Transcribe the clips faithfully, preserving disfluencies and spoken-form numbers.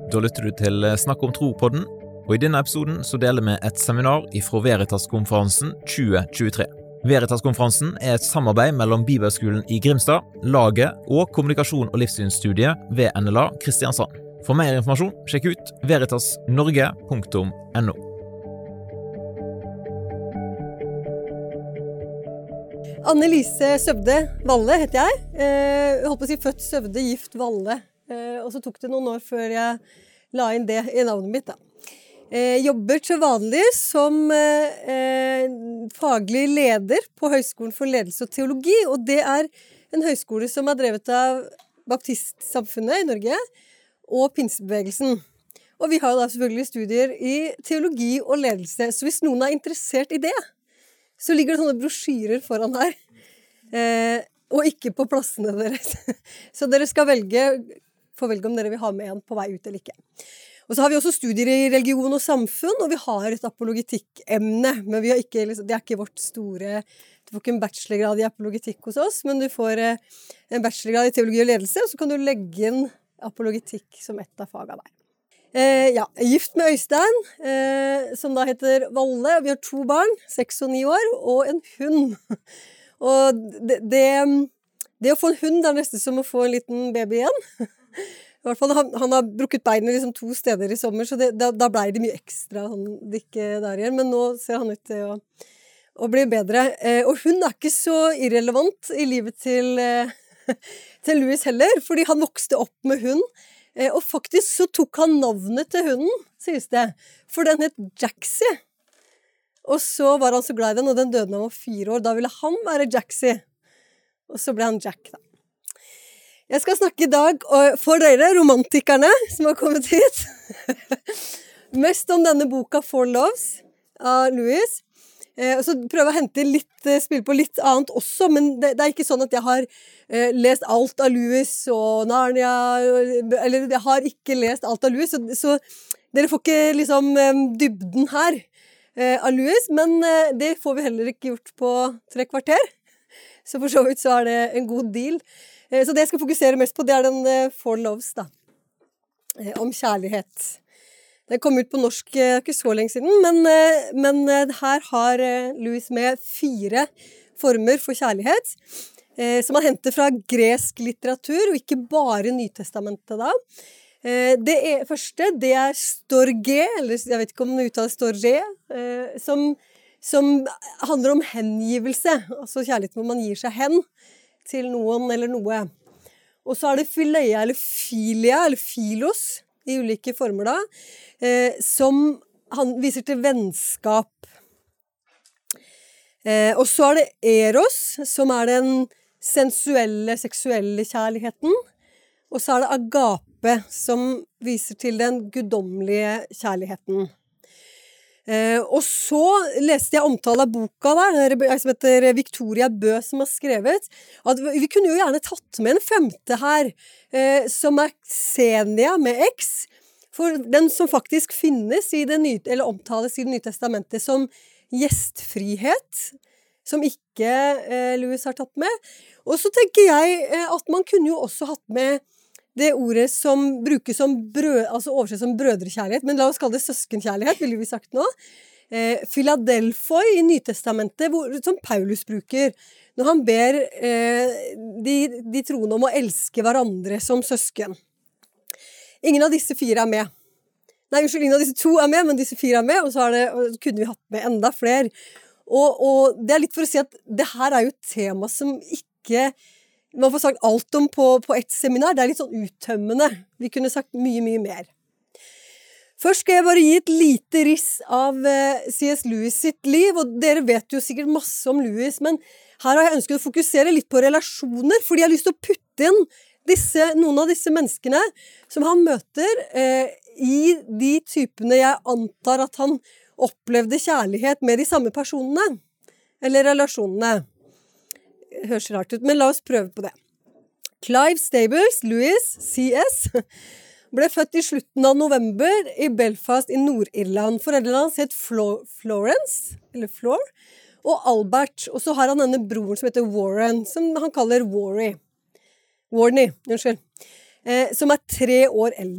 Da lytter du til Snakk om tro-podden, og i denne episoden så deler vi et seminar fra Veritas-konferansen tjue tjuetre. Veritas-konferansen er et samarbeid mellom Bibelskolen i Grimstad, Laget og Kommunikasjon og livssynsstudiet ved N L A Kristiansand. For mer informasjon, sjekk ut veritas norge punktum no. Anne-Lise Søvde Valle heter jeg. Eh, jeg holdt på å si født Søvde, gift Valle. Eh, og så tok det noen år før jeg la inn det i navnet mitt. Da. Eh, jobber til vanlig som eh, faglig leder på Høgskolen for ledelse og teologi. Og det er en høyskole som er drevet av baptistsamfunnet i Norge og pinsebevegelsen. Og vi har da selvfølgelig studier i teologi og ledelse. Så hvis noen er interessert i det, så ligger det sånne brosjyrer foran her, eh, og ikke på plassene deres. Så dere skal velge, få velge om dere vil ha med en på vei ut eller ikke. Og så har vi også studier i religion og samfunn, og vi har et apologetikk-emne, men vi har ikke, det er ikke vårt store, du får ikke en bachelorgrad i apologetikk hos oss, men du får eh, en bachelorgrad i teologi og ledelse, og så kan du legge inn apologetikk som et av fagene der. Eh, ja, gift med Øystein, eh, som da heter Valle, og vi har to barn, seks og ni år, og en hund. Og det, det, det å få en hund er nesten som å få en liten baby igjen. I hvert fall, han, han har brukket beinet liksom to steder i sommer, så det, da, da ble det mye ekstra han ikke der igjen, men nå ser han ut til å, å bli bedre. Eh, og hund er ikke så irrelevant i livet til, eh, til Louis heller, fordi han vokste opp med hund. Og faktisk så tok han navnet til hunden, sies det, for den het Jaxie. Og så var han så glad i den, og den døde når han var fire år. Da ville han være Jaxie. Og så ble han Jack, da. Jeg skal snakke i dag for dere, romantikerne som har kommet hit. Mest om denne boka Four Loves av Louis. Eh, og så prøver jeg å hente litt, spille på litt annet også, men det, det er ikke sånn at jeg har eh, lest alt av Louis og Narnia, eller jeg har ikke lest alt av Louis, så, så dere får ikke liksom eh, dybden her eh, av Louis, men eh, det får vi heller ikke gjort på tre kvarter, så for så vidt så er det en god deal. Eh, så det jeg skal fokusere mest på, det er den eh, Four Loves da, eh, om kjærlighet. Den kom ut på norsk ikke så lenge siden, men, men her har Louis med fire former for kjærlighet, eh, som han henter fra gresk litteratur, og ikke bare Nytestamentet da. Eh, det er, første, det er storge, eller jeg vet ikke om det uttales storge, eh, som, som handler om hengivelse, altså kjærlighet hvor man gir seg hen til noen eller noe. Og så er det phileia, eller filia, eller filos, i ulike former da, eh, som han viser til vennskap. Eh, og så er det eros, som er den sensuelle, seksuelle kjærligheten. Og så er det agape, som viser til den guddommelige kjærligheten. Eh, og så leste jeg omtale av boka der, som heter Victoria Bø som har skrevet, at vi kunne jo gjerne tatt med en femte her, eh, som er Xenia med X, for den som faktisk finnes i det nye, eller omtales i det nye testamentet som gjestfrihet, som ikke eh, Louis har tatt med. Og så tenker jeg eh, at man kunne jo også hatt med det ordet som brukes som brød, altså oversett som brødrekjærlighet, men la oss kalle det søskenkjærlighet, ville vi sagt nå. Eh, Philadelphoi i Nytestamentet, hvor, som Paulus bruker, når han ber eh, de, de troende om å elske hverandre som søsken. Ingen av disse fire er med. Nei, unnskyld, ingen av disse to er med, men disse fire er med, og så, er det, og kunne vi hatt med enda flere. Og, og det er litt for å si at det her er jo et tema som ikke man får sagt alt om på, på et seminar. Det er litt sånn uttømmende. Vi kunne sagt mye, mye mer. Først skal jeg bare gi et lite riss av uh, C S Lewis sitt liv, og dere vet jo sikkert masse om Lewis, men her har jeg ønsket å fokusere litt på relasjoner, fordi jeg har lyst til å putte inn disse, noen av disse menneskene som han møter uh, i de typene jeg antar at han opplevde kjærlighet med de samme personene, eller relasjonene. Høres rart ut, men la oss prøve på det. Clive Stables, Louis, C S, ble født i slutten av november i Belfast i Nord-Irland. Foreldrene hans het Flo- Florence, eller Flor, og Albert. Og så har han denne broren som heter Warren, som han kaller Warry. Warney, unnskyld. Eh, som er tre år eldre.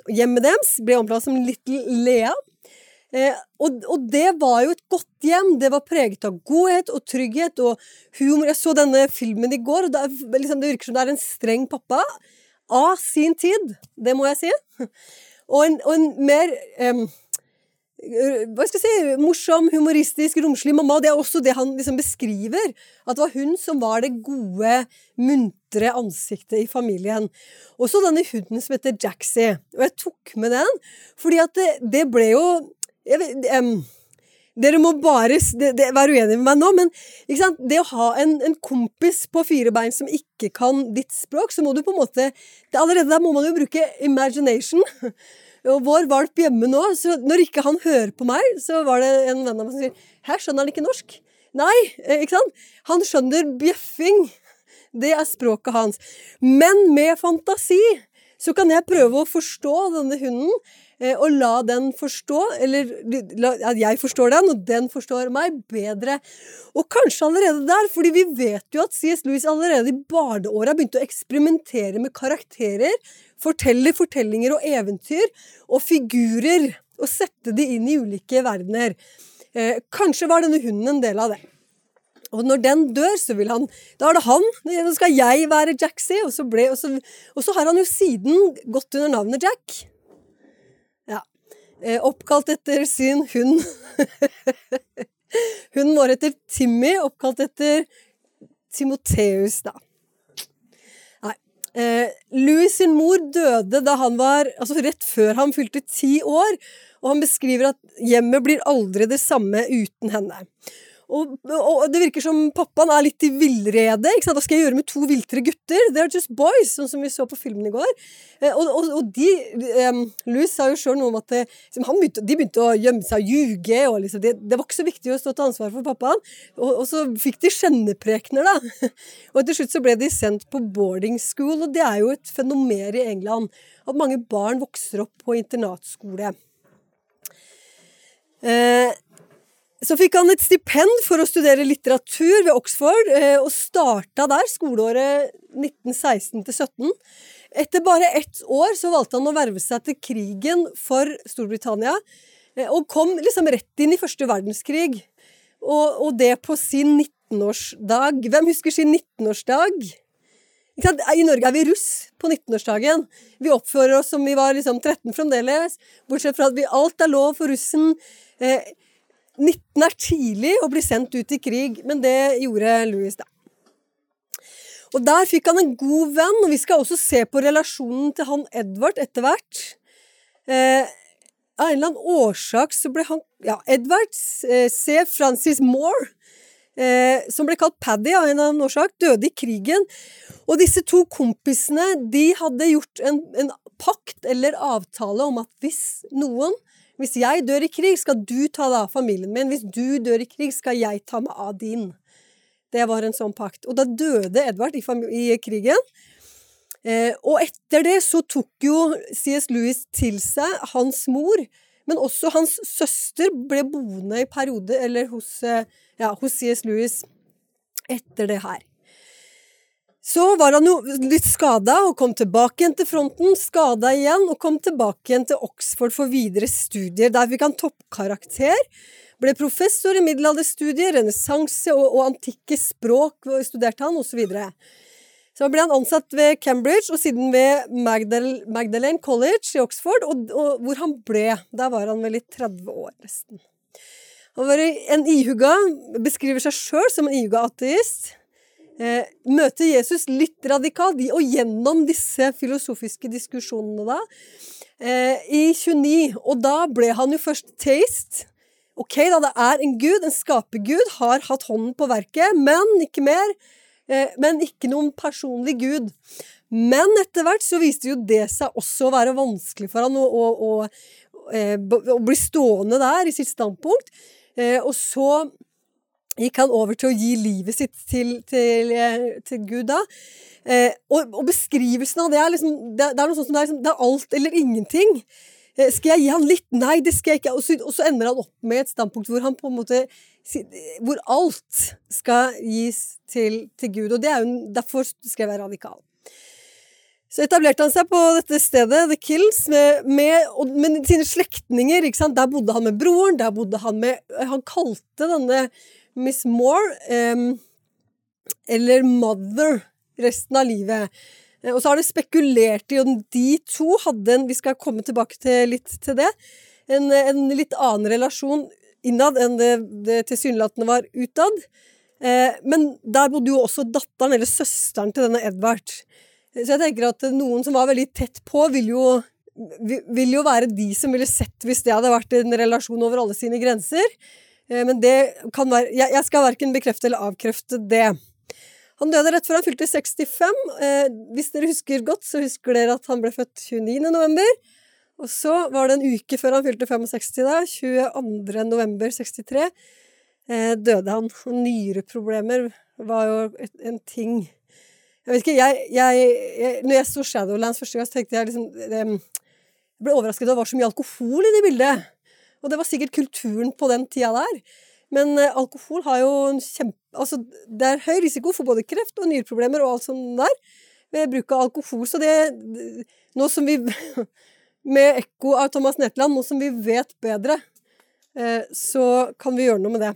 hjemmet deres ble omtalt som Little Lea. Eh, og, og det var jo et godt hjem, det var preget av godhet og trygghet og humor. Jeg så denne filmen i går, og det, er, liksom, det virker som det er en streng pappa av sin tid, det må jeg si. Og en, og en mer... Eh, hva skal jeg si, morsom, humoristisk, romslig mamma, det er også det han liksom beskriver, at det var hun som var det gode, muntre ansiktet i familien. Og så denne hunden som heter Jaxie, og jeg tok med den, fordi at det, det ble jo, jeg vet, um, dere må bare det, det, være uenige med meg nå, men ikke sant? Det å ha en, en kompis på fire bein som ikke kan ditt språk, så må du på en måte, det, allerede der må man jo bruke imagination. Og vår valp hjemme nå, så når ikke han hører på meg, så var det en venn av meg som sier, her skjønner han ikke norsk. Nei, ikke sant? Han skjønner bjeffing. Det er språket hans. Men med fantasi, så kan jeg prøve å forstå denne hunden, og la den forstå, eller at jeg forstår den, og den forstår meg bedre. Og kanskje allerede der, fordi vi vet jo at C S Lewis allerede i barneåret begynte å eksperimentere med karakterer, fortelle fortellinger og eventyr, og figurer, og sette de inn i ulike verdener. Eh, kanskje var denne hunden en del av det. Og når den dør, så vil han, da er det han, nå skal jeg være Jaxie, og så, ble, og, så, og så har han jo siden gått under navnet Jack. Ja, eh, oppkalt etter sin hund. Hunden vår heter Timmy, oppkalt etter Timotheus da. Eh, Louis sin mor døde da han var, altså rett før han fylte ti år, og han beskriver at hjemmet blir aldri det samme uten henne. Og, og det virker som pappaen er litt i villrede, ikke sant? Hva skal jeg gjøre med to viltre gutter? They're just boys, sånn som vi så på filmen i går. Eh, og, og, og de, um, Louis sa jo selv noe om at det, liksom, han begynte, de begynte å gjemme seg og ljuge, og liksom, det, det var ikke så viktig å stå til ansvar for pappaen. Og, og så fikk de skjenneprekner da. Og til slutt så ble de sendt på boarding school, og det er jo et fenomen i England, at mange barn vokser opp på internatskole. Eh, Så fikk han et stipend for å studere litteratur ved Oxford, og startet der skoleåret nitten seksten til sytten. Etter bare ett år så valgte han å verve seg til krigen for Storbritannia, og kom liksom rett inn i første verdenskrig, og, og det på sin nittenårsdag. Hvem husker sin nittenårsdag? I Norge er vi russ på nittenårsdagen. Vi oppfører oss som vi var liksom tretten fremdeles, bortsett fra at vi alt er lov for russen. Eh, nitten er tidlig å bli sendt ut i krig, men det gjorde Louis da. Og der fikk han en god venn, og vi skal også se på relasjonen til han Edward etter hvert. Eh, av en eller annen årsak så ble han, ja, Edward eh, C. Francis Moore, eh, som ble kalt Paddy av en eller annen årsak, døde i krigen. Og disse to kompisene, de hadde gjort en, en pakt eller avtale om at hvis noen Hvis jeg dør i krig, skal du ta deg av familien min. Hvis du dør i krig, skal jeg ta meg av din. Det var en sånn pakt. Og da døde Edward i, i krigen. Eh, og etter det så tok jo C S Lewis til seg hans mor, men også hans søster ble boende i periode, eller hos, ja, hos C S Lewis etter det her. Så var han jo litt skadet og kom tilbake igjen til fronten, skadet igjen og kom tilbake igjen til Oxford for videre studier. Der fikk han toppkarakter, ble professor i middelalderstudier, renessanse og, og antikke språk, studerte han og så videre. Så ble han ansatt ved Cambridge og siden ved Magdal Magdalene College i Oxford, og, og hvor han ble, der var han vel i tretti år nesten. Han var en ihuga, beskriver seg selv som en ihuga ateist. Eh, møter Jesus litt radikalt, og gjennom disse filosofiske diskusjonene da, eh, i tjueni, og da ble han jo først teist. Ok, da det er en Gud, en skapergud, har hatt hånden på verket, men ikke mer, eh, men ikke noen personlig Gud. Men etter hvert så viste jo det seg også å være vanskelig for han å, å, å, eh, å bli stående der i sitt standpunkt, eh, og så gikk han over til å gi livet sitt til, til, til Gud da. Eh, og, og beskrivelsen av det er liksom, det, det er noe sånt som det er, liksom, det er alt eller ingenting. Eh, skal jeg gi han litt? Nei, det skal jeg ikke. Og så, og så ender han opp med et standpunkt hvor han på en måte, hvor alt skal gis til, til Gud. Og det er jo, derfor skal jeg være radikal. Så etablerte han seg på dette stedet, The Kills, med, med, med sine slektninger, ikke sant? Der bodde han med broren, der bodde han med, han kalte denne Miss Moore, um, eller Mother, resten av livet. Og så har det spekulert i om de to hadde en, vi skal komme tilbake til litt til det, en, en litt annen relasjon innad enn det, det tilsynelatende var utad. Eh, men der bodde jo også datteren, eller søsteren til denne Edvard. Så jeg tenker at noen som var veldig tett på, vil jo, vil jo være de som ville sett hvis det hadde vært en relasjon over alle sine grenser. Eh, men det kan være, jeg, jeg skal hverken bekrefte eller avkrefte det. Han døde rett før han fylte sekstifem. Eh, hvis dere husker godt, så husker dere at han ble født tjueniende november. Og så var det en uke før han fylte sekstifem da, tjueandre november sekstitre, eh, døde han. Og nyreproblemer var jo et, en ting. Jeg vet ikke, jeg, jeg, jeg, når jeg så Shadowlands første gang, så tenkte jeg liksom, det, jeg ble overrasket over det var så mye alkohol i det bildet. Og det var sikkert kulturen på den tida der. Men uh, alkohol har jo en kjempe, altså det er høy risiko for både kreft og nyreproblemer og alt sånt der ved bruk av alkohol. Så det, nå som vi, med ekko av Thomas Netland, nå som vi vet bedre, uh, så kan vi gjøre noe med det.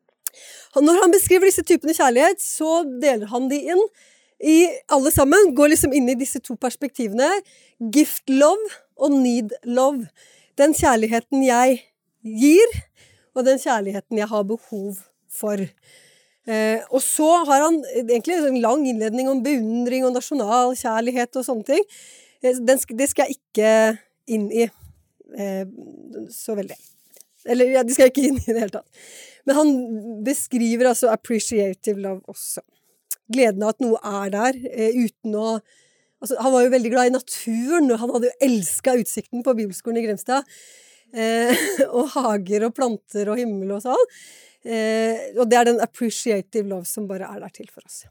Når han beskriver disse typene kjærlighet, så deler han de inn i alle sammen, går liksom inn i disse to perspektivene, gift love og need love. Den kjærligheten jeg gir, og den kjærligheten jeg har behov for. Eh, og så har han egentlig en lang innledning om beundring og nasjonal kjærlighet og sånne ting. Eh, den, det skal jeg ikke inn i eh, så veldig. Eller, ja, det skal jeg ikke inn i det hele tatt. Men han beskriver altså appreciative love også. Gleden av at noe er der, eh, uten å... Altså, han var jo veldig glad i naturen, og han hadde jo elsket utsikten på Bibelskolen i Grimstad. Eh, og hager og planter og himmel og sånn. Eh, og det er den appreciative love som bare er der til for oss.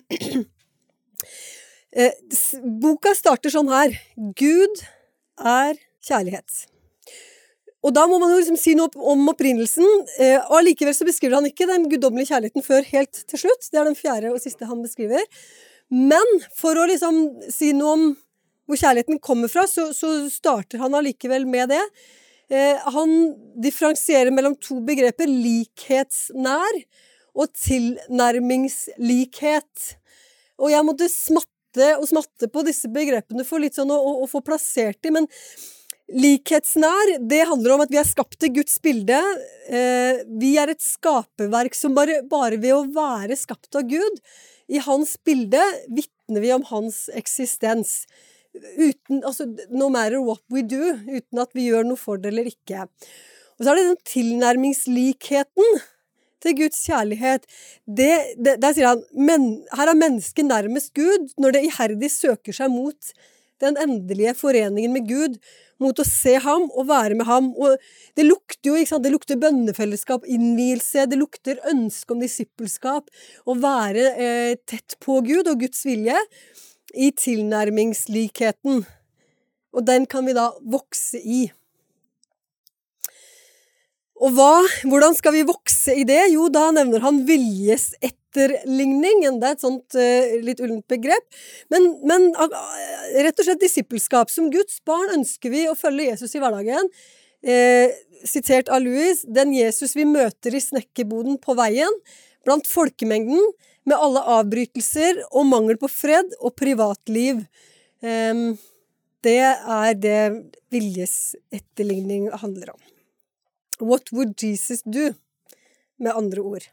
eh, boka starter sånn her. Gud er kjærlighet. Og da må man jo liksom si noe om opprinnelsen, eh, og allikevel så beskriver han ikke den guddommelige kjærligheten før helt til slutt. Det er den fjerde og siste han beskriver. Men for å liksom si noe om hvor kjærligheten kommer fra, så, så starter han allikevel med det. Eh, han differensierer mellom to begreper, likhetsnær og tilnærmingslikhet. Og jeg måtte smatte og smatte på disse begrepene for litt sånn å, å, å få plassert dem, men likhetsnær, det handler om at vi er skapt til Guds bilde. Eh, vi er et skaperverk som bare, bare ved å være skapt av Gud, i hans bilde, vitner vi om hans eksistens. Uten, altså, no matter what we do, uten at vi gjør noe for det eller ikke. Og så er det den tilnærmingslikheten til Guds kjærlighet. Det, det, der sier han, men, her er mennesket nærmest Gud, når det iherdig søker seg mot den endelige foreningen med Gud, mot å se ham og være med ham. Og det lukter jo, ikke sant? Det lukter bønnefellesskap, innvielse, det lukter ønske om disippelskap, å være eh, tett på Gud og Guds vilje i tilnærmingslikheten. Og den kan vi da vokse i. Og hva, hvordan skal vi vokse i det? Jo, da nevner han viljes etterligning, det er et sånt uh, litt ullent begrep. Men, men uh, rett og slett disippelskap. Som Guds barn ønsker vi å følge Jesus i hverdagen. Eh, sitert av Louis, den Jesus vi møter i snekkerboden på veien, blant folkemengden, med alle avbrytelser og mangel på fred og privatliv. Eh, det er det viljes etterligning handler om. What would Jesus do? Med andre ord.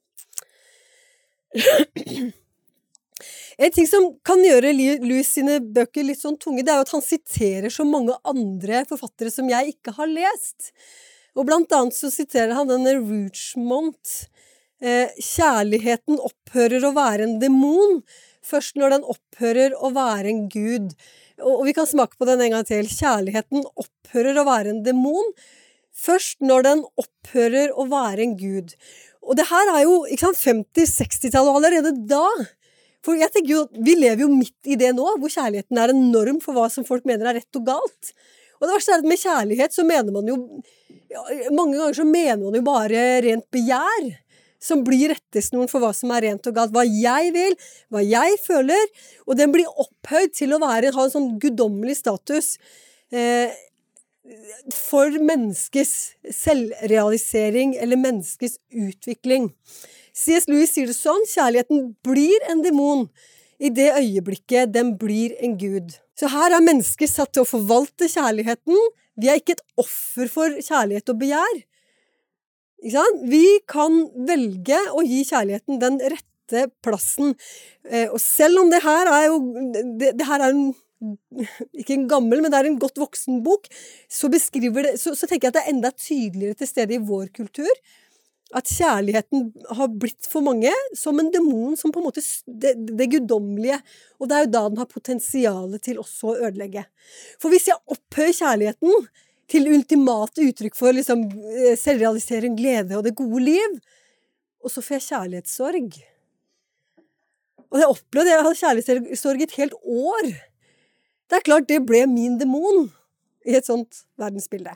En ting som kan gjøre Louis sine bøker litt sånn tunge, det er jo at han siterer så mange andre forfattere som jeg ikke har lest. Og blant annet så siterer han denne Rougemont. Eh, kjærligheten opphører å være en demon, først når den opphører å være en gud. Og, og vi kan smake på den en gang til. Kjærligheten opphører å være en demon, først når den opphører å være en gud. Og det her er jo ikke sant, femti-sekstitallet allerede da. For jeg tenker jo, vi lever jo midt i det nå, hvor kjærligheten er en norm for hva som folk mener er rett og galt. Og det verste er at med kjærlighet så mener man jo, ja, mange ganger så mener man jo bare rent begjær. som blir rettesnoren for hva som er rent og galt, hva jeg vil, hva jeg føler, og den blir opphøyd til å være, ha en sånn guddommelig status eh, for menneskets selvrealisering eller menneskets utvikling. C S Lewis sier det sånn, kjærligheten blir en demon i det øyeblikket den blir en gud. Så her er mennesker satt til å forvalte kjærligheten. Vi er ikke et offer for kjærlighet og begjær. Ikke sant? Vi kan velge å gi kjærligheten den rette plassen. Og selv om det her er jo, det, det her er en, ikke en gammel, men det er en godt voksen bok, så beskriver det, så, så tenker jeg at det er enda tydeligere til stede i vår kultur, at kjærligheten har blitt for mange som en demon som på en måte det, det guddommelige, og det er jo da den har potensialet til også å ødelegge. For hvis jeg opphøyer kjærligheten til ultimate uttrykk for liksom, selvrealisering, glede og det gode liv, og så får jeg kjærlighetssorg. Og jeg opplevde, jeg hadde kjærlighetssorg et helt år. Det er klart, det ble min demon i et sånt verdensbilde.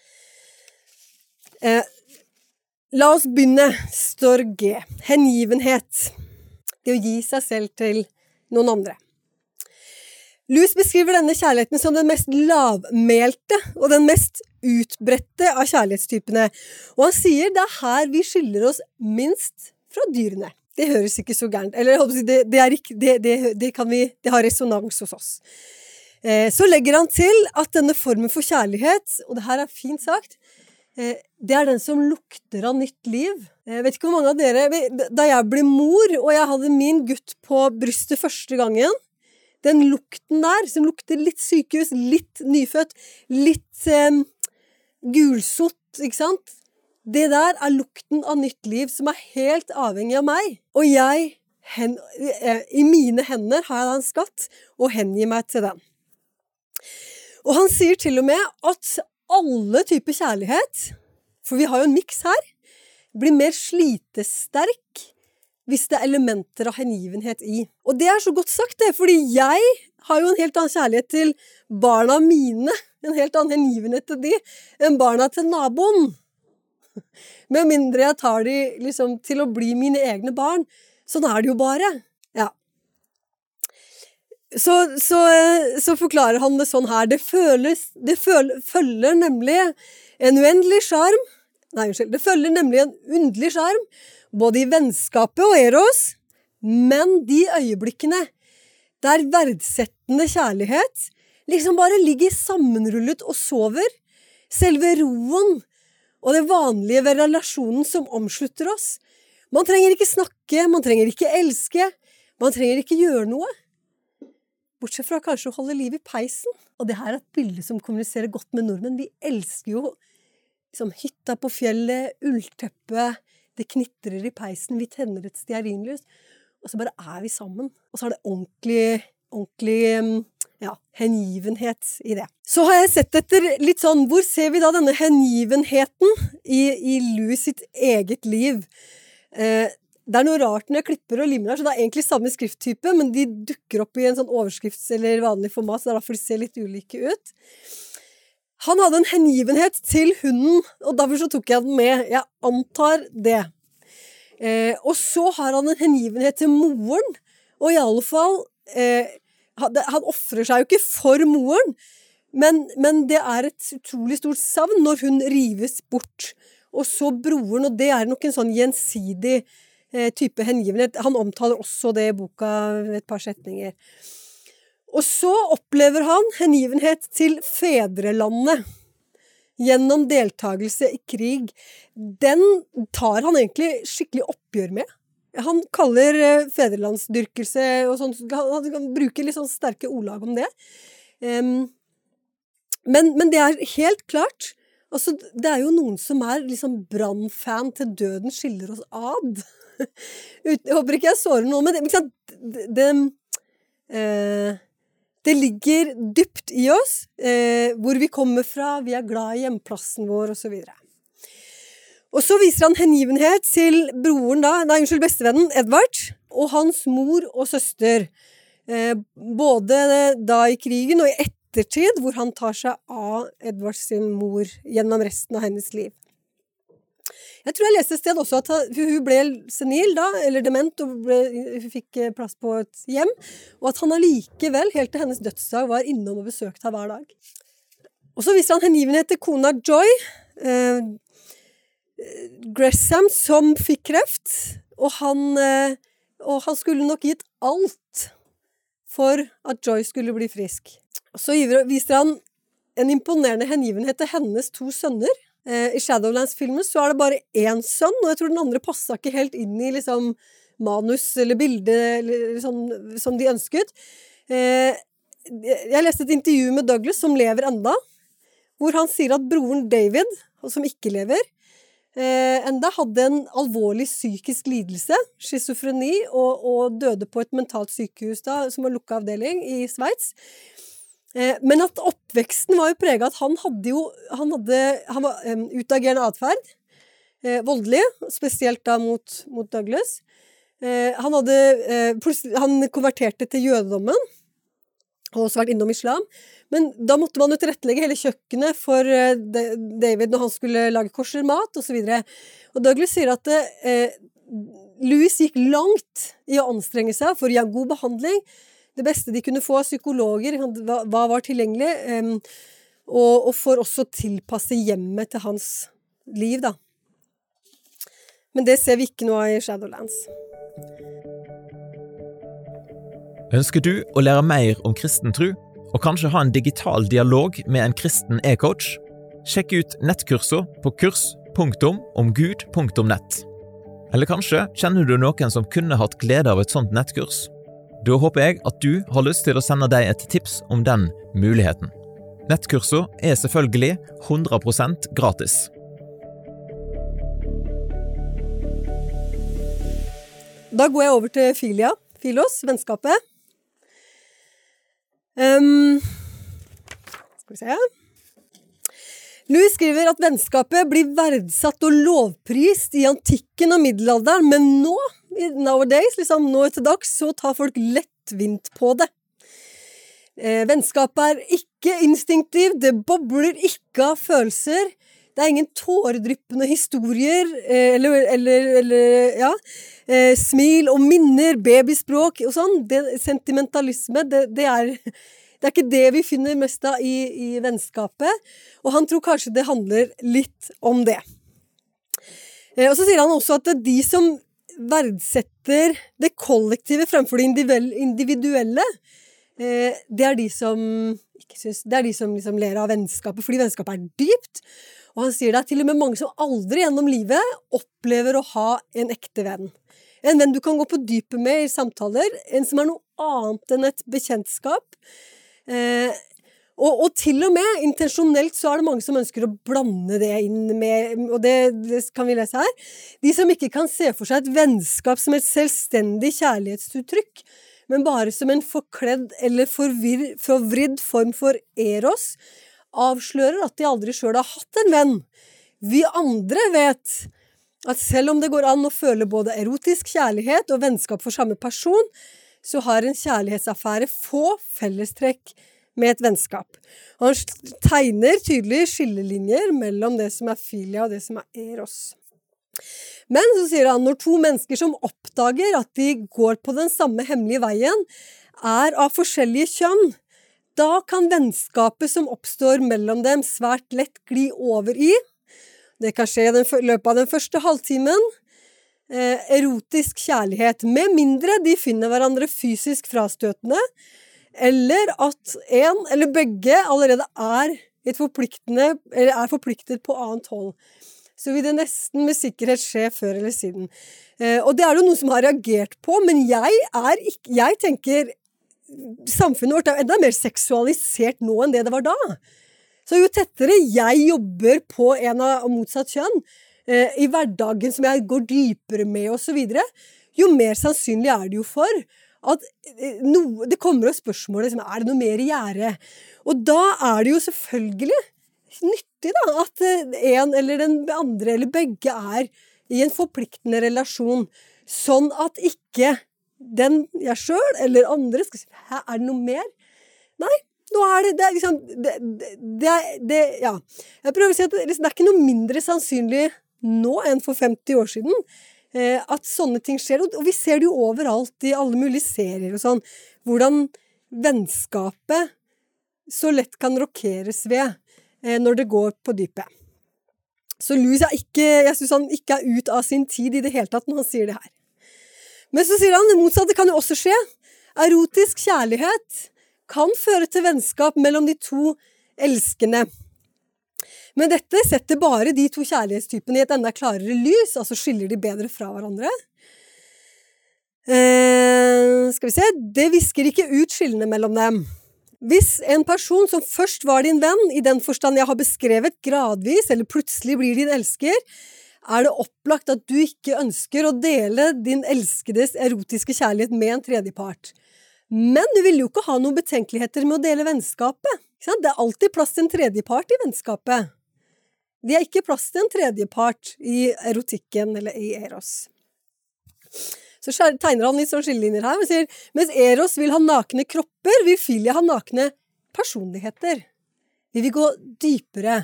Eh, La oss begynne, står G. Hengivenhet. Det å gi seg selv til noen andre. Lewis beskriver denne kjærligheten som den mest lavmælte og den mest utbredte av kjærlighetstypene. Og han sier det er her vi skiller oss minst fra dyrene. Det høres ikke så gærent. Eller det, det, er ikke, det, det, det, kan vi, det har resonans hos oss. Eh, så legger han til at denne formen for kjærlighet, og det her er fint sagt, det er den som lukter av nytt liv. Jeg vet ikke hvor mange av dere, da jeg ble mor, og jeg hadde min gutt på brystet første gangen, den lukten der, som lukter litt sykehus, litt nyfødt, litt eh, gulsott, ikke sant? Det der er lukten av nytt liv, som er helt avhengig av meg. Og jeg, hen, i mine hender har jeg da en skatt, og hengir meg til den. Og han sier til og med at alle typer kjærlighet, for vi har jo en mix her, blir mer slitesterk hvis det er elementer av hengivenhet i. Og det er så godt sagt det, fordi jeg har jo en helt annen kjærlighet til barna mine, en helt annen hengivenhet til de, enn barna til naboen. Med mindre jeg tar de liksom til å bli mine egne barn. Sånn er det jo bare. Ja. Så, så, så forklarer han det sånn her. Det, føles, det føl, følger nemlig en uendelig skjerm. Nei, unnskyld. Det følger nemlig en underlig skjerm, både i vennskapet og eros, men de øyeblikkene der verdsettende kjærlighet liksom bare ligger sammenrullet og sover, selve roen og det vanlige ved relasjonen som omslutter oss. Man trenger ikke snakke, man trenger ikke elske, man trenger ikke gjøre noe. Bortsett fra kanskje å holde liv i peisen. Og det her er et bilde som kommuniserer godt med nordmenn. Vi elsker jo liksom, hytta på fjellet, ullteppe, det knitrer i peisen, vi tenner et stearinlys, og så bare er vi sammen. Og så er det ordentlig, ordentlig ja, hengivenhet i det. Så har jeg sett etter litt sånn, hvor ser vi da denne hengivenheten i, i Lewis sitt eget liv? Eh, Det er noe rart når jeg klipper og limer her, så det er egentlig samme skrifttype, men de dukker opp i en sånn overskrifts- eller vanlig format, så det er derfor de ser litt ulike ut. Han hadde en hengivenhet til hunden, og derfor så tok jeg den med. Jeg antar det. Eh, og så har han en hengivenhet til moren, og i alle fall, eh, han, han offrer seg jo ikke for moren, men, men det er et utrolig stort savn når hun rives bort. Og så broren, og det er nok en sånn gjensidig type hengivenhet. Han omtaler også det i boka ved et par setninger. Og så opplever han hengivenhet til fedrelandet gjennom deltagelse i krig. Den tar han egentlig skikkelig oppgjør med. Han kaller fedrelandsdyrkelse og sånn, han bruker litt sånn sterke ordlag om det. Um, men, men det er helt klart, altså, det er jo noen som er liksom brannfan til døden skiller oss ad. Jeg håper ikke jeg sårer noe, men det, det, det, eh, det ligger dypt i oss, eh, hvor vi kommer fra, vi er glad i hjemplassen vår, og så videre. Og så viser han hengivenhet til broren da, nei, unnskyld, bestevennen Edvard, og hans mor og søster, eh, både da i krigen og i ettertid, hvor han tar seg av Edvards sin mor gjennom resten av hennes liv. Jeg tror jeg leste et sted også at hun ble senil da, eller dement, og ble, hun fikk plass på et hjem, og at han allikevel, helt til hennes dødsdag, var innom og besøkte henne hver dag. Og så viste han hengivenhet til kona Joy, eh, Gresham, som fikk kreft, og han, eh, og han skulle nok gitt alt for at Joy skulle bli frisk. Og så viste han en imponerende hengivenhet til hennes to sønner. I Shadowlands-filmen så er det bare én sønn, og jeg tror den andre passet ikke helt inn i liksom, manus eller bilde eller sånn, som de ønsket. Eh, jeg leste et intervju med Douglas, som lever enda, hvor han sier at broren David, som ikke lever, eh, enda hadde en alvorlig psykisk lidelse, schizofreni, og, og døde på et mentalt sykehus da, som var lukket avdeling i Sveits. Men at oppveksten var jo preget at han hadde jo, han hadde, han var um, utagerende adferd, eh, voldelig, spesielt da mot, mot Douglas. Eh, han hadde, eh, han konverterte til jødedommen, og også vært innom islam, men da måtte man jo tilrettelegge hele kjøkkenet for eh, David når han skulle lage korser, mat, og så videre. Og Douglas sier at eh, Louis gikk langt i å anstrenge seg for å gi en god behandling. Det beste de kunne få av psykologer, hva var tilgjengelig, um, og, og for også tilpasse hjemmet til hans liv, da. Men det ser vi ikke noe av i Shadowlands. Ønsker du å lære mer om kristen tro, og kanskje ha en digital dialog med en kristen e-coach? Sjekk ut nettkurser på kurs punktum om gud punktum nett. Eller kanskje kjenner du noen som kunne hatt glede av et sånt nettkurs? Da håper jeg at du har lyst til å sende deg et tips om den muligheten. Nettkurser er selvfølgelig hundre prosent gratis. Da går jeg over til Filia, Filos, vennskapet. Um, skal vi se. Louis skriver at vennskapet blir verdsatt og lovprist i antikken og middelalderen, men nå, nowadays, liksom nå etter dags, så tar folk lettvint på det. Eh, vennskapet er ikke instinktiv, det bobler ikke av følelser, det er ingen tåredryppende historier, eh, eller, eller, eller ja, eh, smil og minner, babyspråk og sånn. Det, sentimentalisme, det, det er... Det er ikke det vi finner mest av i, i vennskapet, og han tror kanskje det handler litt om det. Eh, og så sier han også at det er de som verdsetter det kollektive fremfor det individuelle, eh, det er de som, ikke synes, det er de som liksom ler av vennskapet, fordi vennskapet er dypt, og han sier det er til og med mange som aldri gjennom livet opplever å ha en ekte venn. En venn du kan gå på dypet med i samtaler, en som er noe annet enn et bekjentskap. Eh, og, og til og med intensjonelt så er det mange som ønsker å blande det inn med, og det, det kan vi lese her, de som ikke kan se for seg et vennskap som et selvstendig kjærlighetsuttrykk, men bare som en forkledd eller forvir, forvridd form for eros, avslører at de aldri selv har hatt en venn. Vi andre vet at selv om det går an å føle både erotisk kjærlighet og vennskap for samme person, så har en kjærlighetsaffære få fellestrekk med et vennskap. Og han tegner tydelige skillelinjer mellom det som er filia og det som er eros. Men så sier han, når to mennesker som oppdager at de går på den samme hemmelige veien, er av forskjellige kjønn, da kan vennskapet som oppstår mellom dem svært lett gli over i. Det kan skje i løpet av den første halvtimen, Eh, erotisk kjærlighet, med mindre de finner hverandre fysisk frastøtende, eller at en eller begge allerede er, et forpliktende, eller er forpliktet på annet hold. Så vil det nesten med sikkerhet skje før eller siden. Eh, og det er jo noe som har reagert på, men jeg, er ikke, jeg tenker samfunnet vårt er enda mer seksualisert nå enn det det var da. Så jo tettere jeg jobber på en av motsatt kjønn, i hverdagen som jeg går dypere med og så videre, jo mer sannsynlig er det jo for at no, det kommer opp spørsmål liksom, er det noe mer i gjære? Og da er det jo selvfølgelig nyttig da, at en eller den andre eller begge er i en forpliktende relasjon, sånn at ikke den jeg selv eller andre skal si, her er det noe mer? Nei, nå er det, det er liksom, det, det, det, det, ja. Jeg prøver å si at det, liksom, det er ikke noe mindre sannsynlig nå enn for femti år siden, eh, at sånne ting skjer, og, og vi ser det jo overalt i alle mulige serier og sånn, hvordan vennskapet så lett kan rokeres ved eh, når det går på dypet. Så Lewis er ikke, jeg synes han ikke er ut av sin tid i det hele tatt når han sier det her. Men så sier han, det motsatte kan jo også skje. Erotisk kjærlighet kan føre til vennskap mellom de to elskende. Men dette setter bare de to kjærlighetstypene i et enda klarere lys, altså skiller de bedre fra hverandre. Eh, skal vi se, det visker ikke ut skillene mellom dem. Hvis en person som først var din venn, i den forstand jeg har beskrevet gradvis, eller plutselig blir din elsker, er det opplagt at du ikke ønsker å dele din elskedes erotiske kjærlighet med en tredjepart. Men du vil jo ikke ha noen betenkeligheter med å dele vennskapet. Det er alltid plass til en tredjepart i vennskapet. Det er ikke plass til en tredjepart i erotikken eller i eros. Så tegner han litt sånn skillelinjer her, og sier, mens eros vil ha nakne kropper, vil filia ha nakne personligheter. Vi vil gå dypere.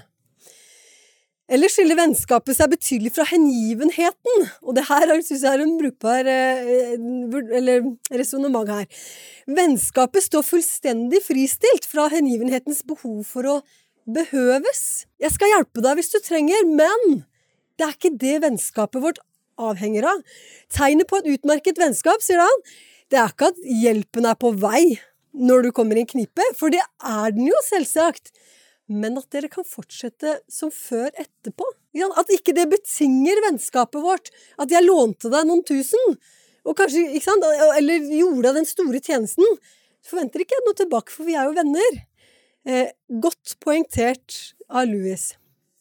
Eller skiller vennskapet seg betydelig fra hengivenheten, og det her synes jeg er en brukbar eller resonemang her. Vennskapet står fullstendig fristilt fra hengivenhetens behov for å behøves. Jeg skal hjelpe deg hvis du trenger, men det er ikke det vennskapet vårt avhenger av. Tegnet på et utmerket vennskap, sier han, det er ikke at hjelpen er på vei når du kommer i en knipe, for det er den jo selvsagt. Men at dere kan fortsette som før etterpå. At ikke det betinger vennskapet vårt. At jeg lånte deg noen tusen, og kanskje, ikke sant, eller gjorde deg den store tjenesten. Så forventer ikke jeg noe tilbake, for vi er jo venner. Eh, godt poengtert av Lewis.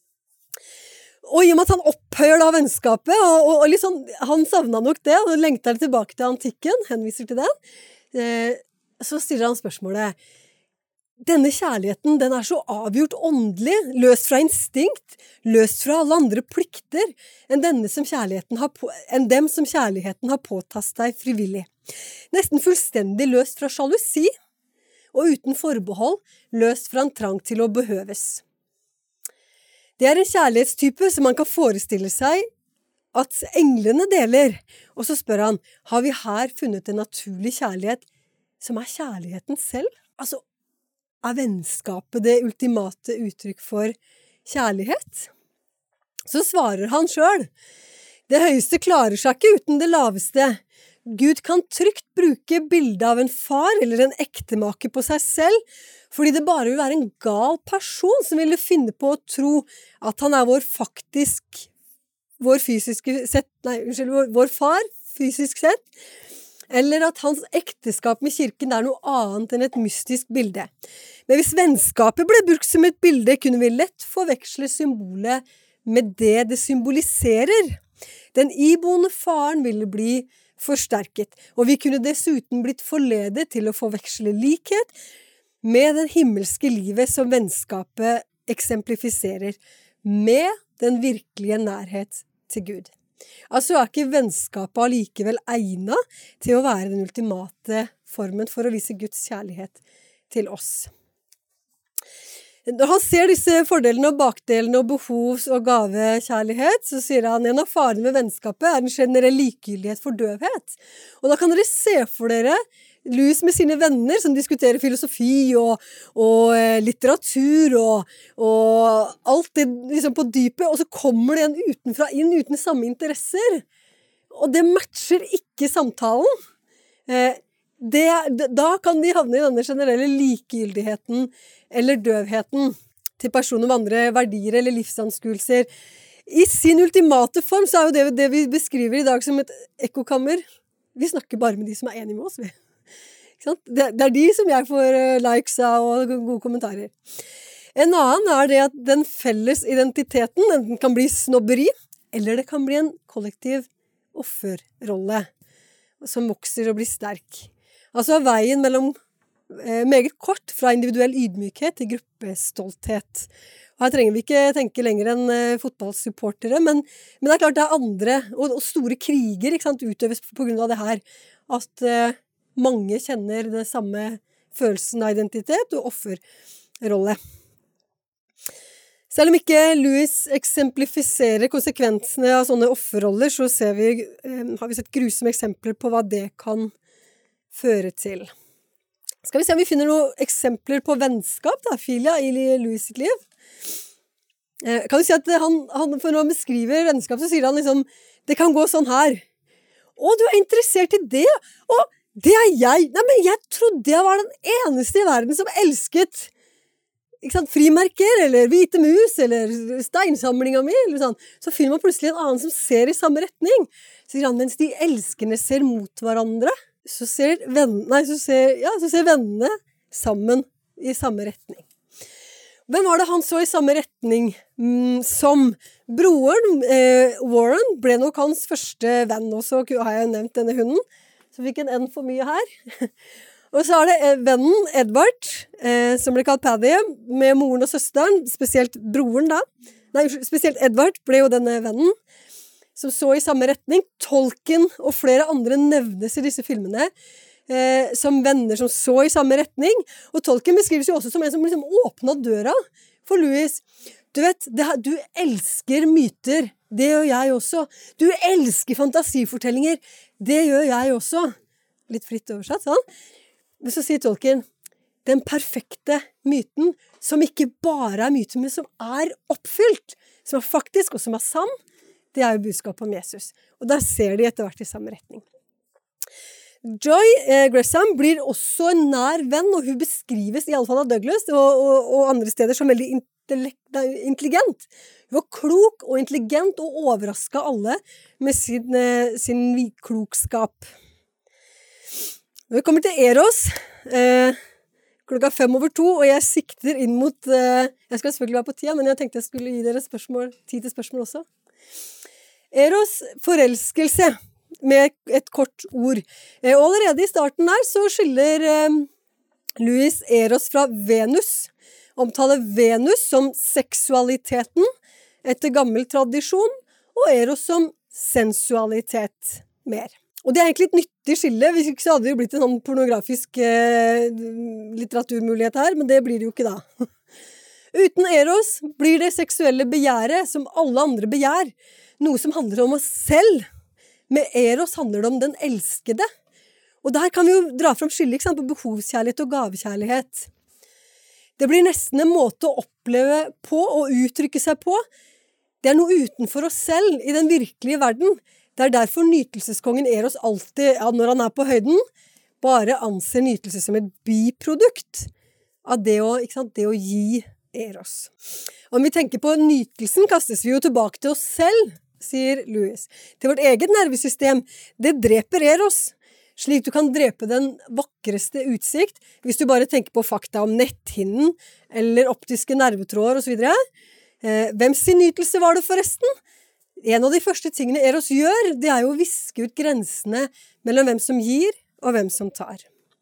Og i og med at han opphøyer da vennskapet, og, og, og liksom, han savnet nok det, og lengter tilbake til antikken, henviser til den, eh, så stiller han spørsmålet, denne kjærligheten, den er så avgjort åndelig, løst fra instinkt, løst fra alle andre plikter, enn, denne som kjærligheten har på, enn dem som kjærligheten har påtatt deg frivillig. Nesten fullstendig løst fra sjalusi, og uten forbehold, løst fra en trang til å behøves. Det er en kjærlighetstype som man kan forestille seg at englene deler, og så spør han, har vi her funnet en naturlig kjærlighet som er kjærligheten selv? Altså, er vennskapet det ultimate uttrykk for kjærlighet? Så svarer han selv. Det høyeste klarer seg ikke uten det laveste. Gud kan trygt bruke bildet av en far eller en ektemake på seg selv, fordi det bare vil være en gal person som ville finne på å tro at han er vår faktisk, vår fysiske sett, nei, unnskyld, vår, vår far, fysisk sett, eller at hans ekteskap med kirken er noe annet enn et mystisk bilde. Men hvis vennskapet ble brukt som et bilde, kunne vi lett forveksle symbolet med det det symboliserer. Den iboende faren ville bli forsterket, og vi kunne dessuten blitt forledet til å forveksle likhet med det himmelske livet som vennskapet eksemplifiserer, med den virkelige nærhet til Gud. Altså er ikke vennskapet allikevel egnet til å være den ultimate formen for å vise Guds kjærlighet til oss. Når han ser disse fordelene og bakdelene og behovs- og gavekjærlighet, så sier han en av farene med vennskapet er en generell likegyldighet for døvhet. Og da kan dere se for dere Lewis med sine venner som diskuterer filosofi og, og eh, litteratur og, og alt det liksom på dypet, og så kommer det en utenfra inn uten samme interesser. Og det matcher ikke samtalen. Eh, det, da kan de havne i denne generelle likegyldigheten eller døvheten til personer med andre verdier eller livsanskuelser. I sin ultimate form så er jo det, det vi beskriver i dag som et ekkokammer. Vi snakker bare med de som er enige med oss, vi. Det, det er de som jeg får likes av og gode kommentarer. En annen er det at den felles identiteten, den kan bli snobberi, eller det kan bli en kollektiv offerrolle som vokser og blir sterk. Altså veien mellom eh, meget kort fra individuell ydmykhet til gruppestolthet. Og her trenger vi ikke tenke lenger enn eh, fotballsupportere, men, men det er klart det er andre, og, og store kriger, ikke sant, utøves på grunn av det her, at eh, mange kjenner den samme følelsen av identitet og offerrolle. Selv om ikke Lewis eksemplifiserer konsekvensene av sånne offerroller, så ser vi, eh, har vi sett grusomme eksempler på hva det kan føre til. Skal vi se om vi finner noen eksempler på vennskap, da, filia, i Lewis sitt liv? Eh, kan du si at han, han, for når han beskriver vennskap, så sier han liksom, det kan gå sånn her. Å, du er interessert i det? Å, det er jeg. Nei, men jeg trodde jeg var den eneste i verden som elsket, ikke sant, frimerker, eller hvite mus, eller steinsamlinga mi, eller sånn. Så finner man plutselig en annen som ser i samme retning. Så sier han, mens de elskende ser mot hverandre, så ser, venn, nei, så ser, ja, så ser vennene sammen i samme retning. Hvem var det han så i samme retning mm, som? Broren, eh, Warren, ble nok hans første venn, og så har jeg jo nevnt denne hunden, så fikk en N for mye her. Og så er det eh, vennen Edward, eh, som ble kalt Paddy, med moren og søsteren, spesielt broren da. Nei, spesielt Edward ble jo denne vennen, som så i samme retning. Tolkien og flere andre nevnes i disse filmene, Eh, som venner som så i samme retning, og Tolkien beskrives jo også som en som liksom åpnet døra for Lewis. Du vet, det, du elsker myter, det gjør jeg også. Du elsker fantasifortellinger, det gjør jeg også. Litt fritt oversatt, sånn. Men så sier Tolkien, den perfekte myten, som ikke bare er myten, men som er oppfylt, som er faktisk og som er sann, det er jo budskapet om Jesus. Og der ser de etter hvert i samme retning. Joy eh, Gresham blir også en nær venn, og hun beskrives i alle fall av Douglas og, og, og andre steder som veldig intelligent. Hun var klok og intelligent og overrasket alle med sin, eh, sin klokskap. Når vi kommer til Eros, eh, klokka fem over to, og jeg sikter inn mot, eh, jeg skal selvfølgelig være på tida, men jeg tenkte jeg skulle gi dere spørsmål, tid til spørsmål også. Eros forelskelse, med et kort ord. Eh, og allerede i starten der så skiller eh, Lewis Eros fra Venus. Omtaler Venus som seksualiteten etter gammel tradisjon, og Eros som sensualitet mer. Og det er egentlig et nyttig skille, hvis ikke så hadde det jo blitt en sånn pornografisk eh, litteraturmulighet her, men det blir det jo ikke da. Uten Eros blir det seksuelle begjæret som alle andre begjær, noe som handler om oss selv. Med Eros handler det om den elskede. Og der kan vi jo dra frem skille, ikke sant, på behovskjærlighet og gavekjærlighet. Det blir nesten en måte å oppleve på og uttrykke seg på. Det er noe utenfor oss selv i den virkelige verden. Det er derfor nytelseskongen Eros alltid, ja, når han er på høyden, bare anser nytelse som et biprodukt av det å, ikke sant, det å gi Eros. Om vi tenker på nytelsen, kastes vi jo tilbake til oss selv, sier Lewis. Til vårt eget nervesystem, det dreper Eros, slik du kan drepe den vakreste utsikt, hvis du bare tenker på fakta om netthinnen, eller optiske nervetråder og så videre. Eh, hvem sin nytelse var det forresten? En av de første tingene Eros gjør, det er jo å viske ut grensene mellom hvem som gir og hvem som tar.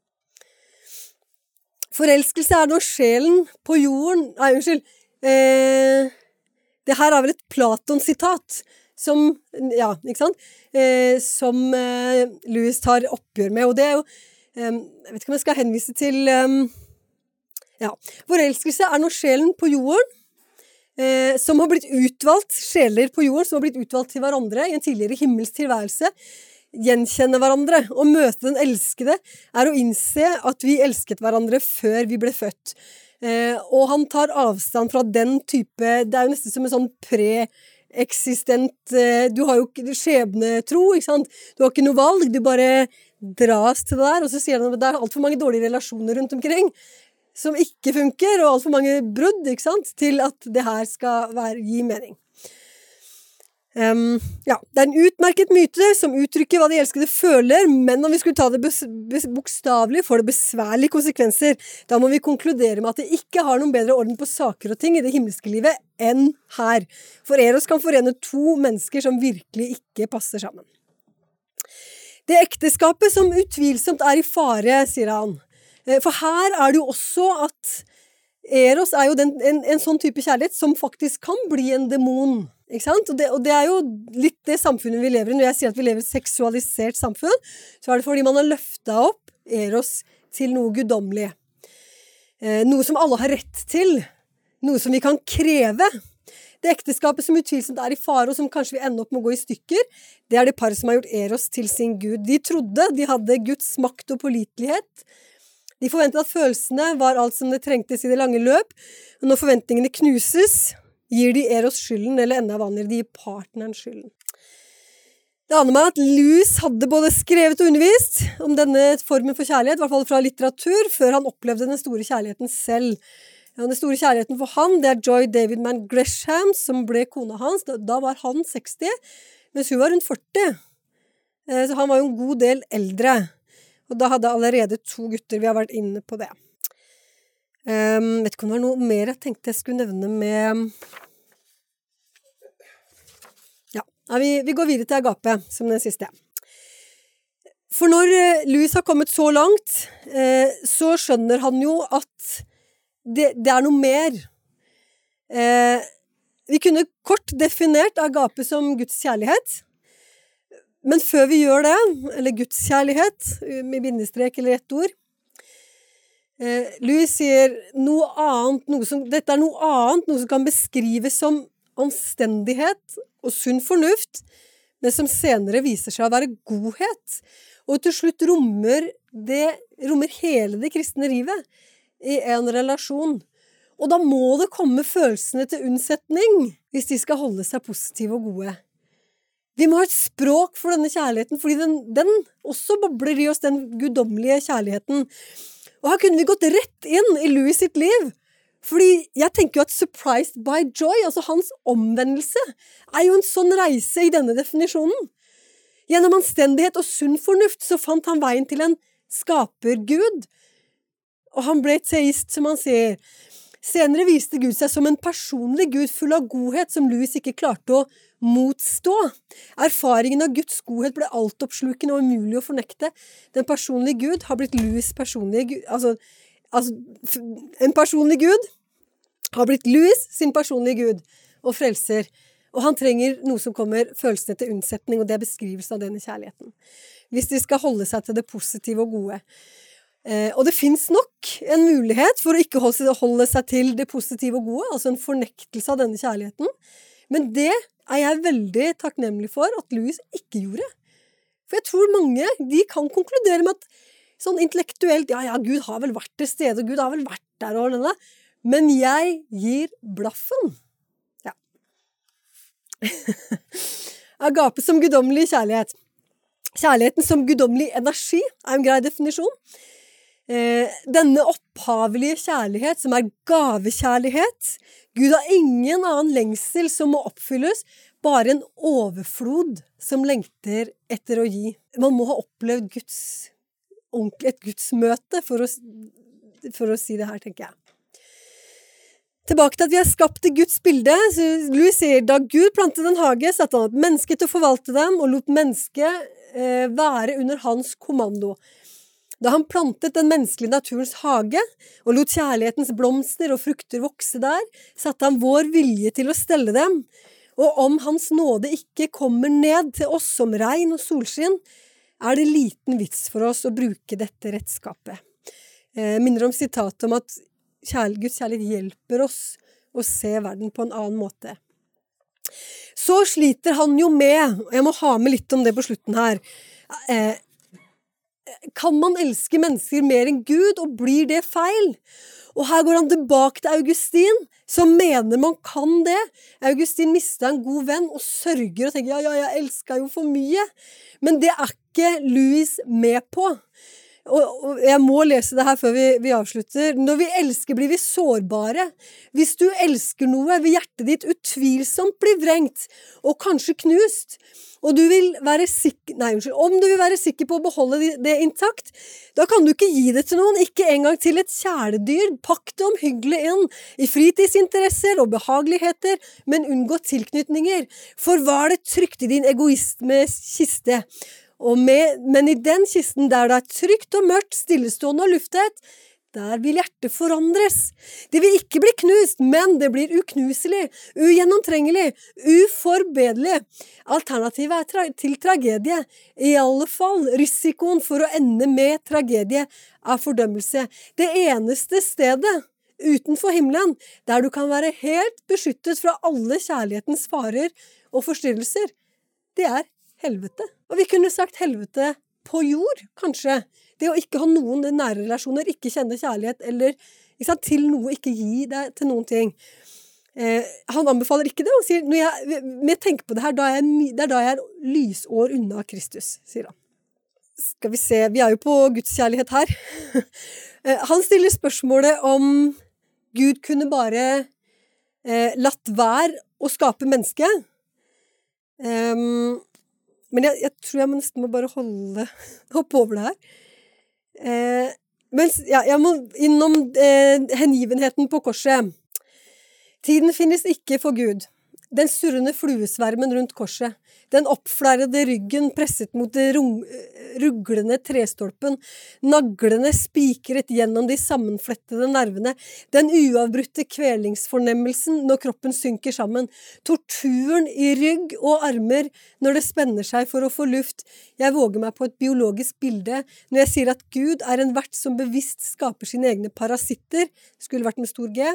Forelskelse er når sjelen på jorden, nei, unnskyld, eh, det her er vel et Platon-sitat, som, ja, ikke sant, eh, som eh, Lewis tar oppgjør med, og det er jo, eh, jeg vet ikke om jeg skal henvise til, eh, ja, forelskelse er når sjelen på jorden, eh, som har blitt utvalgt, sjeler på jorden, som har blitt utvalgt til hverandre i en tidligere himmelsk tilværelse, gjenkjenne hverandre og møte den elskede, er å innse at vi elsket hverandre før vi ble født. Eh, og han tar avstand fra den type, det er jo nesten som en sånn pre-eksistent, eh, du har jo ikke skjebnetro, ikke sant? Du har ikke noe valg, du bare dras til det der, og så sier han at det er alt for mange dårlige relasjoner rundt omkring, som ikke funker, og alt for mange brudd, ikke sant? Til at det her skal være, gi mening. Um, ja, det er en utmerket myte som uttrykker hva de elskede føler, men om vi skulle ta det bokstavelig, får det besværlige konsekvenser. Da må vi konkludere med at det ikke har noen bedre orden på saker og ting i det himmelske livet enn her. For Eros kan forene to mennesker som virkelig ikke passer sammen. Det ekteskapet som utvilsomt er i fare, sier han. For her er det jo også at Eros er jo den, en, en sånn type kjærlighet som faktisk kan bli en demon. Ikke sant? Og det, og det er jo litt det samfunnet vi lever i. Når jeg sier at vi lever i et seksualisert samfunn, så er det fordi man har løftet opp Eros til noe guddommelig. Eh, noe som alle har rett til. noe som vi kan kreve. Det ekteskapet som utvilsomt er i fare, og som kanskje vil ende opp med å gå i stykker, det er det par som har gjort Eros til sin Gud. De trodde de hadde Guds makt og pålitelighet. De forventet at følelsene var alt som det trengtes i det lange løp, og når forventningene knuses, gir de Eros skylden, eller enda vanligere, de gir partneren skylden. Det aner meg at Lewis hadde både skrevet og undervist om denne formen for kjærlighet, i hvert fall fra litteratur, før han opplevde den store kjærligheten selv. Ja, den store kjærligheten for han, det er Joy David Mann Gresham, som ble kona hans. Da, da var han seksti, mens hun var rundt førti. Eh, så han var jo en god del eldre. Og da hadde allerede to gutter, vi har vært inne på det. Um, vet ikke om det var noe mer jeg tenkte jeg skulle nevne med... Ja, vi, vi går videre til Agape, som den siste. For når eh, Lewis har kommet så langt, eh, så skjønner han jo at det, det er noe mer. Eh, vi kunne kort definert Agape som Guds kjærlighet, men før vi gjør det, eller Guds kjærlighet, med bindestrek eller ett ord, eh, Lewis sier noe annet, noe som, dette er noe annet, noe som kan beskrives som anstendighet og sunn fornuft, men som senere viser seg å være godhet, og til slutt rommer, det, rommer hele det kristne livet i en relasjon. Og da må det komme følelsene til unnsetning, hvis de skal holde seg positive og gode. Vi må ha et språk for denne kjærligheten, fordi den, den også bobler i oss, den guddommelige kjærligheten. Og her kunne vi gått rett inn i Lewis sitt liv, fordi jeg tenker jo at surprised by joy, altså hans omvendelse, er jo en sånn reise i denne definisjonen. Gjennom anstendighet og sunn fornuft så fant han veien til en skapergud. Og han ble teist, som han sier. Senere viste Gud seg som en personlig Gud full av godhet som Lewis ikke klarte å motstå. Erfaringen av Guds godhet ble altoppslukende og umulig å fornekte. Den personlige Gud har blitt Lewis personlige Gud, altså Altså, en personlig Gud har blitt Lewis sin personlige Gud og frelser, og han trenger noe som kommer følelsene til unnsetning, og det er beskrivelse av denne kjærligheten. Hvis de skal holde seg til det positive og gode. Eh, og det finnes nok en mulighet for å ikke holde seg til det positive og gode, altså en fornektelse av denne kjærligheten, men det er jeg veldig takknemlig for at Lewis ikke gjorde. For jeg tror mange, de kan konkludere med at sånn intellektuelt, ja, ja, Gud har vel vært til stede, Gud har vel vært der og denne, men jeg gir blaffen. Ja. Agape som guddommelig kjærlighet. Kjærligheten som guddommelig energi er en grei definisjon. Eh, denne opphavelige kjærlighet som er gavekjærlighet. Gud har ingen annen lengsel som må oppfylles, bare en overflod som lengter etter å gi. Man må ha opplevd Guds et gudsmøte, for å, for å si det her, tenker jeg. Tilbake til at vi er skapt i Guds bilde. Lewis sier, da Gud plantet en hage, satte han et menneske til å forvalte dem, og lot mennesket eh, være under hans kommando. Da han plantet den menneskelige naturens hage, og lot kjærlighetens blomster og frukter vokse der, satte han vår vilje til å stelle dem. Og om hans nåde ikke kommer ned til oss som regn og solskinn, er det liten vits for oss å bruke dette redskapet. Eh, minner om sitatet om at kjærlighet, Guds kjærlighet hjelper oss å se verden på en annen måte. Så sliter han jo med, og jeg må ha med litt om det på slutten her, eh, kan man elske mennesker mer enn Gud, og blir det feil? Og her går han tilbake til Augustin, som mener man kan det. Augustin mistet en god venn og sørger og tenker, ja, ja, jeg elsket jo for mye. Men det er ikke Lewis med på. Og, og jeg må lese det her før vi, vi avslutter. Når vi elsker blir vi sårbare. Hvis du elsker noe, vil hjertet ditt utvilsomt bli vrengt, og kanskje knust. Og du vil være sikker, nei, unnskyld, om du vil være sikker på å beholde det, det intakt, da kan du ikke gi det til noen, ikke engang til et kjæledyr. Pakk det omhyggelig inn i fritidsinteresser og behageligheter, men unngå tilknytninger. For hva er det trygt i din egoismes kiste? Og med, men i den kisten der det er trygt og mørkt, stillestående og luftet, der vil hjertet forandres. Det vil ikke bli knust, men det blir uknuselig, ugjennomtrengelig, uforbedelig. Alternativet er tra- til tragedie. I alle fall, risikoen for å ende med tragedie er fordømmelse. Det eneste stedet utenfor himmelen, der du kan være helt beskyttet fra alle kjærlighetens farer og forstyrrelser, det er helvete. Og vi kunne sagt helvete på jord, kanskje. Det å ikke ha noen nære relasjoner, ikke kjenne kjærlighet, eller ikke sant, til noe, ikke gi deg til noen ting. Eh, han anbefaler ikke det, han sier, når jeg, når jeg tenker på det her, da er jeg, det er da jeg er lysår unna Kristus, sier han. Skal vi se, vi er jo på Guds kjærlighet her. Han stiller spørsmålet om Gud kunne bare eh, latt være å skape mennesket. Um, men jeg, jeg tror jeg må nesten må bare holde hoppe over det her. Eh, mens, ja, jeg må innom eh, hengivenheten på korset. Tiden finnes ikke for Gud. Den surrende fluesvermen rundt korset. Den oppflærede ryggen presset mot det ruglende trestolpen, naglene spikret gjennom de sammenflettede nervene, den uavbrutte kvelingsfornemmelsen når kroppen synker sammen, torturen i rygg og armer når det spenner seg for å få luft. Jeg våger meg på et biologisk bilde når jeg sier at Gud er en vert som bevisst skaper sine egne parasitter, skulle vært med stor G.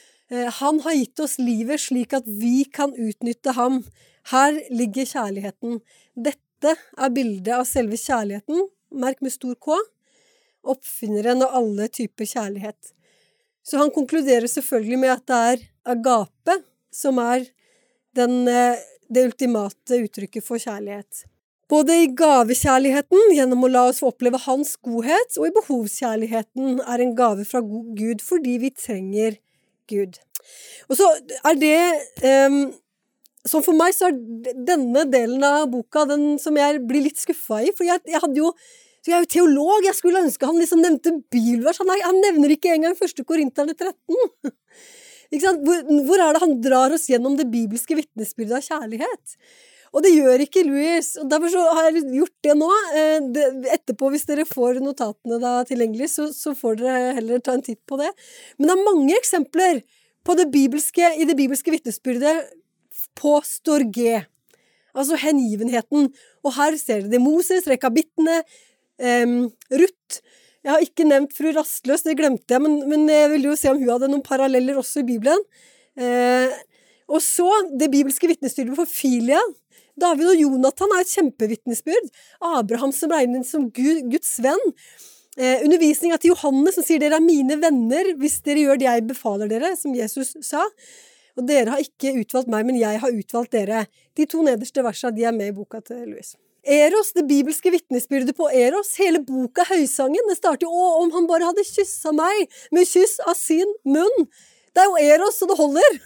Han har gitt oss livet slik at vi kan utnytte ham. Her ligger kjærligheten. Dette er bildet av selve kjærligheten, merk med stor K, oppfinneren av alle typer kjærlighet. Så han konkluderer selvfølgelig med at det er agape som er den, det ultimate uttrykket for kjærlighet. Både i gavekjærligheten, gjennom å la oss få oppleve hans godhet, og i behovskjærligheten er en gave fra Gud fordi vi trenger Gud. Og så er det... Um, Som for meg så er denne delen av boka den som jeg blir litt skuffet i, for jeg, jeg hadde jo, så jeg er jo teolog, jeg skulle ønske han liksom nevnte bibelvers, han, han nevner ikke engang første Korinterne tretten. Ikke sant? Hvor, hvor er det han drar oss gjennom det bibelske vitnesbyrdet av kjærlighet? Og det gjør ikke Louis, og derfor så har jeg gjort det nå. Det, etterpå, hvis dere får notatene da tilgjengelig, så, så får dere heller ta en titt på det. Men det er mange eksempler på det bibelske, i det bibelske vitnesbyrdet på står G, altså hengivenheten. Og her ser dere det Moses, rekabittene, um, Ruth. Jeg har ikke nevnt fru Rastløs, det glemte jeg, men, men jeg ville jo se om hun hadde noen paralleller også i Bibelen. Uh, og så det bibelske vitnesbyrdet for Filia. David og Jonathan er et kjempevitnesbyrd. Abraham som regner som Gud, Guds venn. Uh, undervisninga til Johannes som sier dere er mine venner hvis dere gjør det jeg befaler dere, som Jesus sa. Og dere har ikke utvalgt meg, men jeg har utvalgt dere. De to nederste versene, de er med i boka til Louis. Eros, det bibelske vitnesbyrdet på Eros, hele boka Høysangen, det starter jo, å, om han bare hadde kysset meg med kyss av sin munn. Det er jo Eros, så det holder.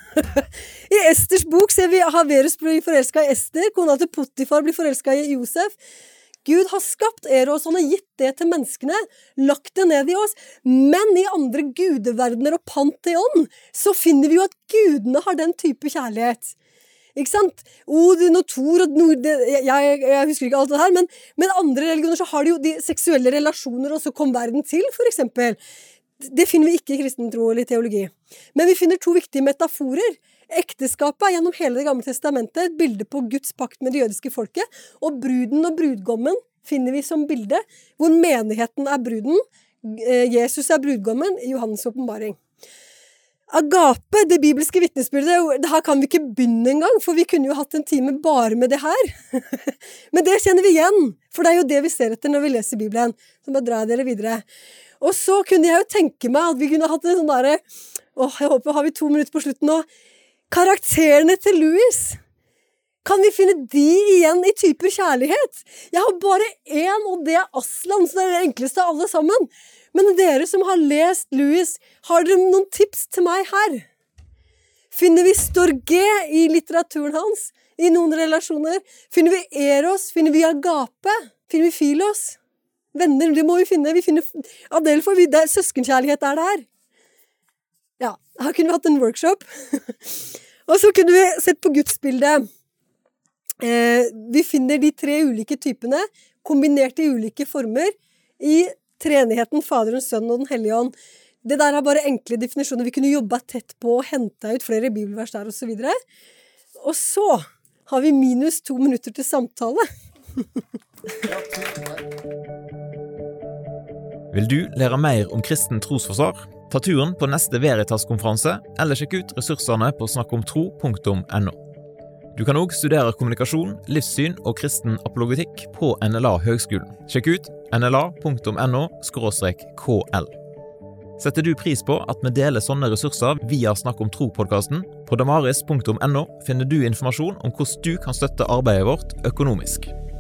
I Esters bok ser vi Haverus blir forelsket i Ester, kona til Potifar blir forelsket i Josef. Gud har skapt Eros, han har gitt det til menneskene, lagt det ned i oss, men i andre gudeverdener og pantheon, så finner vi jo at gudene har den type kjærlighet. Ikke sant? Odin og Thor og Nord, jeg, jeg, jeg husker ikke alt det her, men, men andre religioner så har de jo de seksuelle relasjoner, og så kom verden til, for eksempel. Det finner vi ikke i kristen tro eller teologi. Men vi finner to viktige metaforer. Ekteskapet er gjennom hele det gamle testamentet et bilde på Guds pakt med det jødiske folket, og bruden og brudgommen finner vi som bilde, hvor menigheten er bruden, Jesus er brudgommen i Johannes åpenbaring. Agape, det bibelske vitnesbyrdet, her kan vi ikke begynne engang, for vi kunne jo hatt en time bare med det her. Men det kjenner vi igjen, for det er jo det vi ser etter når vi leser Bibelen. Så bare drar dere videre. Og så kunne jeg jo tenke meg at vi kunne hatt en sånn der, åh, jeg håper har vi to minutter på slutten nå, karakterene til Louis. Kan vi finne de igjen i typer kjærlighet? Jeg har bare en, og det er Aslan, så det er det enkleste av alle sammen. Men dere som har lest Louis, har dere noen tips til meg her? Finner vi Storge i litteraturen hans? I noen relasjoner? Finner vi Eros? Finner vi Agape? Finner vi Philos? Venner, det må vi finne. Vi finner Adele, for vi, der, søskenkjærlighet er der. Ja, her kunne vi hatt en workshop. Og så kunne vi sett på gudsbildet. Eh, vi finner de tre ulike typene, kombinert i ulike former, i treenigheten, Faderen, Sønnen og Den hellige ånd. Det der er bare enkle definisjoner. Vi kunne jobbet tett på og hentet ut flere bibelvers der og så videre. Og så har vi minus to minutter til samtale. Vil du lære mer om kristen trosforsvar? Ta turen på neste Veritas-konferanse, eller sjekk ut ressursene på snakkomtro punktum no. Du kan også studere kommunikasjon, livssyn og kristen apologetikk på N L A Høgskolen. Sjekk ut n l a punktum no skråstrek k l. Setter du pris på at vi deler sånne ressurser via Snakk om tro-podcasten? På damaris punktum no finner du informasjon om hvordan du kan støtte arbeidet vårt økonomisk.